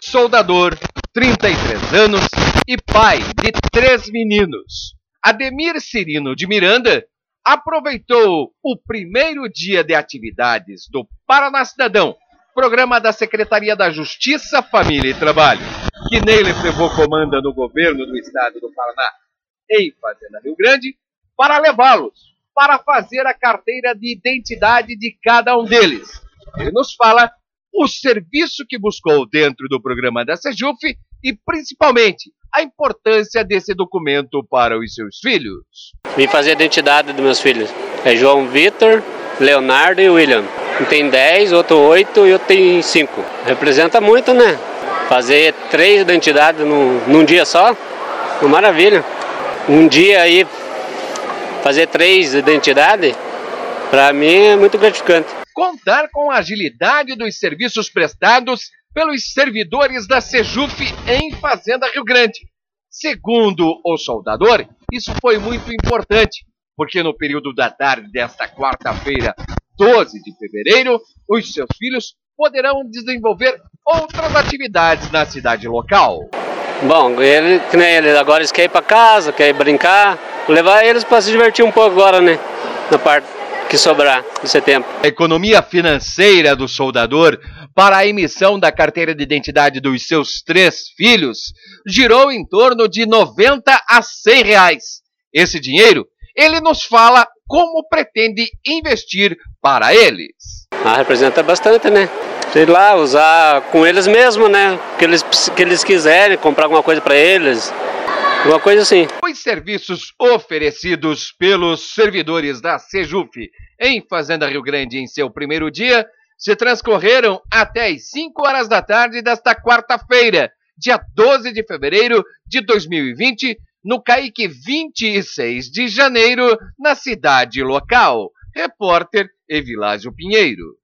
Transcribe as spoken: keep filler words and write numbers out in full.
soldador, trinta e três anos e pai de três meninos. Ademir Cirino de Miranda aproveitou o primeiro dia de atividades do Paraná Cidadão, programa da Secretaria da Justiça, Família e Trabalho, que nele levou comanda no governo do estado do Paraná, em Fazenda Rio Grande, para levá-los para fazer a carteira de identidade de cada um deles. Ele nos fala o serviço que buscou dentro do programa da Sejuf e, principalmente, a importância desse documento para os seus filhos. Vim fazer a identidade dos meus filhos. É João Vitor, Leonardo e William. Um tem dez, outro oito e outro tem cinco. Representa muito, né? Fazer três identidades num, num dia só, uma maravilha. Um dia aí, fazer três identidades, para mim é muito gratificante. Contar com a agilidade dos serviços prestados pelos servidores da Sejuf em Fazenda Rio Grande. Segundo o soldador, isso foi muito importante, porque no período da tarde desta quarta-feira, doze de fevereiro, os seus filhos poderão desenvolver outras atividades na cidade local. Bom, ele, que nem ele, agora eles querem ir para casa, querem brincar, vou levar eles para se divertir um pouco agora, né, na parte que sobrar de setembro. A economia financeira do soldador para a emissão da carteira de identidade dos seus três filhos girou em torno de noventa a cem reais. Esse dinheiro, ele nos fala como pretende investir para eles. Ah, representa bastante, né? Sei lá, usar com eles mesmo, né? Que eles, que eles quiserem, comprar alguma coisa para eles. Uma coisa assim. Os serviços oferecidos pelos servidores da Sejuf em Fazenda Rio Grande em seu primeiro dia se transcorreram até as cinco horas da tarde desta quarta-feira, dia doze de fevereiro de dois mil e vinte, no CAIC vinte e seis de janeiro, na cidade local. Repórter Evilásio Pinheiro.